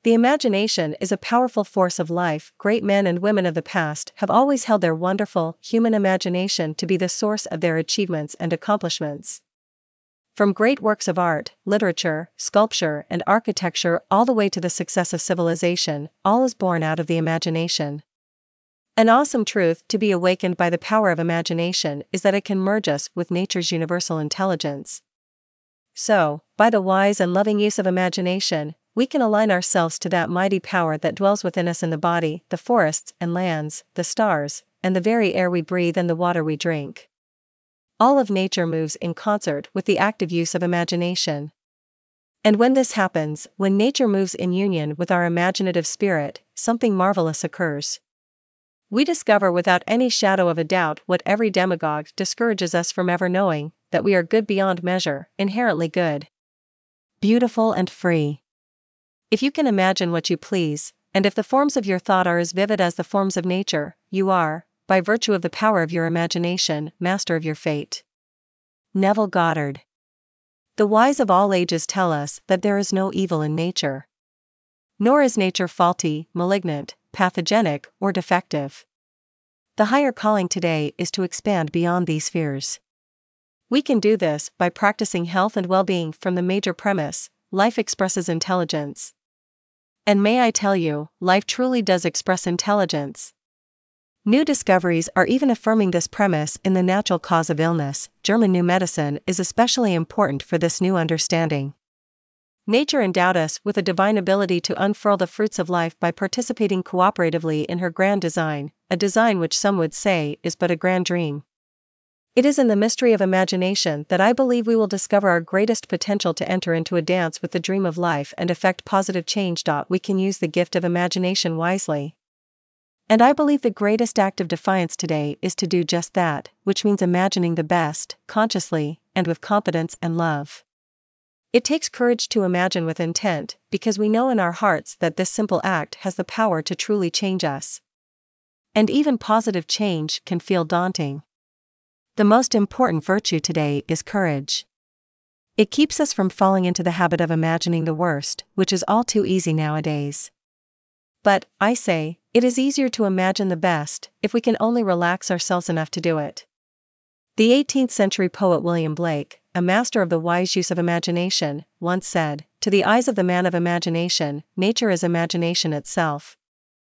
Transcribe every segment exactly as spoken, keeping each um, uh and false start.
The imagination is a powerful force of life. Great men and women of the past have always held their wonderful, human imagination to be the source of their achievements and accomplishments. From great works of art, literature, sculpture, and architecture all the way to the success of civilization, all is born out of the imagination. An awesome truth to be awakened by the power of imagination is that it can merge us with nature's universal intelligence. So, by the wise and loving use of imagination, we can align ourselves to that mighty power that dwells within us in the body, the forests and lands, the stars, and the very air we breathe and the water we drink. All of nature moves in concert with the active use of imagination. And when this happens, when nature moves in union with our imaginative spirit, something marvelous occurs. We discover without any shadow of a doubt what every demagogue discourages us from ever knowing, that we are good beyond measure, inherently good, beautiful and free. If you can imagine what you please, and if the forms of your thought are as vivid as the forms of nature, you are, by virtue of the power of your imagination, master of your fate. Neville Goddard. The wise of all ages tell us that there is no evil in nature. Nor is nature faulty, malignant, pathogenic, or defective. The higher calling today is to expand beyond these spheres. We can do this by practicing health and well-being from the major premise: life expresses intelligence. And may I tell you, life truly does express intelligence. New discoveries are even affirming this premise in the natural cause of illness. German new medicine is especially important for this new understanding. Nature endowed us with a divine ability to unfurl the fruits of life by participating cooperatively in her grand design, a design which some would say is but a grand dream. It is in the mystery of imagination that I believe we will discover our greatest potential to enter into a dance with the dream of life and effect positive change. We can use the gift of imagination wisely. And I believe the greatest act of defiance today is to do just that, which means imagining the best, consciously, and with confidence and love. It takes courage to imagine with intent, because we know in our hearts that this simple act has the power to truly change us. And even positive change can feel daunting. The most important virtue today is courage. It keeps us from falling into the habit of imagining the worst, which is all too easy nowadays. But, I say, it is easier to imagine the best, if we can only relax ourselves enough to do it. The eighteenth century poet William Blake, a master of the wise use of imagination, once said, "To the eyes of the man of imagination, nature is imagination itself."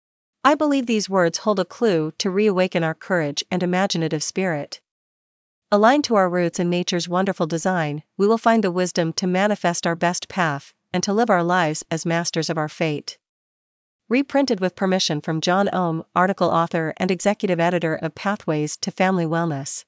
I believe these words hold a clue to reawaken our courage and imaginative spirit. Aligned to our roots in nature's wonderful design, we will find the wisdom to manifest our best path, and to live our lives as masters of our fate. Reprinted with permission from John Ohm, article author and executive editor of Pathways to Family Wellness.